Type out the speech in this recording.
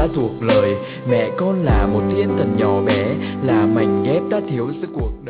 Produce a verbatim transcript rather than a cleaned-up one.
đã thuộc lời. Mẹ con là một thiên thần nhỏ bé, là mảnh ghép đã thiếu giữa cuộc